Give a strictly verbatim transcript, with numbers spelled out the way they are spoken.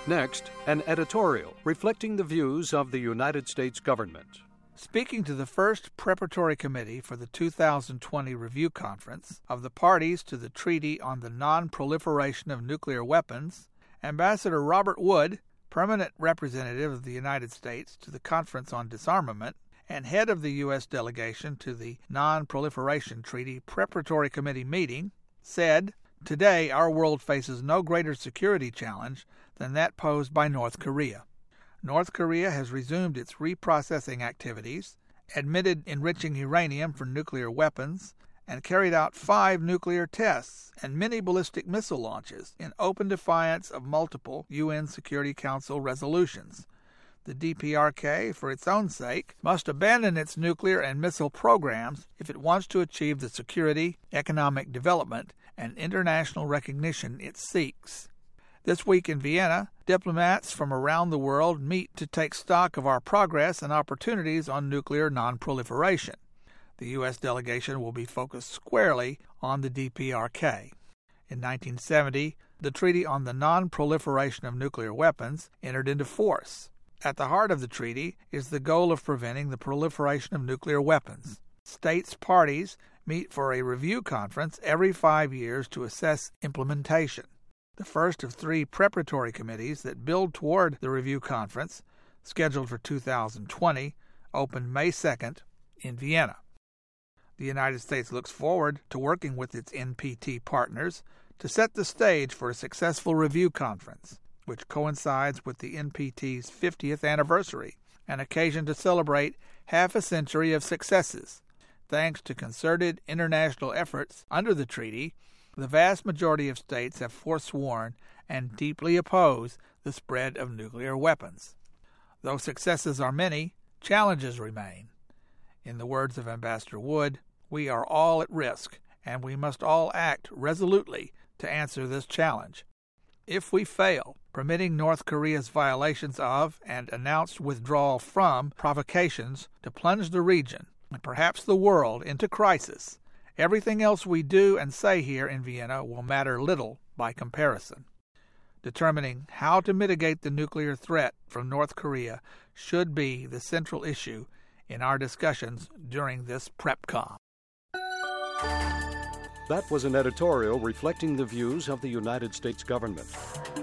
Next, an editorial reflecting the views of the United States government. Speaking to the first preparatory committee for the two thousand twenty review conference of the parties to the Treaty on the Non-Proliferation of Nuclear Weapons, Ambassador Robert Wood, permanent representative of the United States to the Conference on Disarmament and head of the U S delegation to the Non-Proliferation Treaty Preparatory Committee meeting, said, "Today our world faces no greater security challenge than that posed by North Korea. North Korea has resumed its reprocessing activities, admitted enriching uranium for nuclear weapons, and carried out five nuclear tests and many ballistic missile launches in open defiance of multiple U N Security Council resolutions. The D P R K, for its own sake, must abandon its nuclear and missile programs if it wants to achieve the security, economic development, and international recognition it seeks." This week in Vienna, diplomats from around the world meet to take stock of our progress and opportunities on nuclear non-proliferation. The U S delegation will be focused squarely on the D P R K. In nineteen seventy, the Treaty on the Non-Proliferation of Nuclear Weapons entered into force. At the heart of the treaty is the goal of preventing the proliferation of nuclear weapons. States parties meet for a review conference every five years to assess implementation. The first of three preparatory committees that build toward the review conference, scheduled for two thousand twenty, opened May second in Vienna. The United States looks forward to working with its N P T partners to set the stage for a successful review conference, which coincides with the N P T's fiftieth anniversary, an occasion to celebrate half a century of successes. Thanks to concerted international efforts under the treaty, the vast majority of states have forsworn and deeply oppose the spread of nuclear weapons. Though successes are many, challenges remain. In the words of Ambassador Wood, we are all at risk, and we must all act resolutely to answer this challenge. If we fail, permitting North Korea's violations of and announced withdrawal from provocations to plunge the region, and perhaps the world, into crisis, everything else we do and say here in Vienna will matter little by comparison. Determining how to mitigate the nuclear threat from North Korea should be the central issue in our discussions during this PrepCom. That was an editorial reflecting the views of the United States government.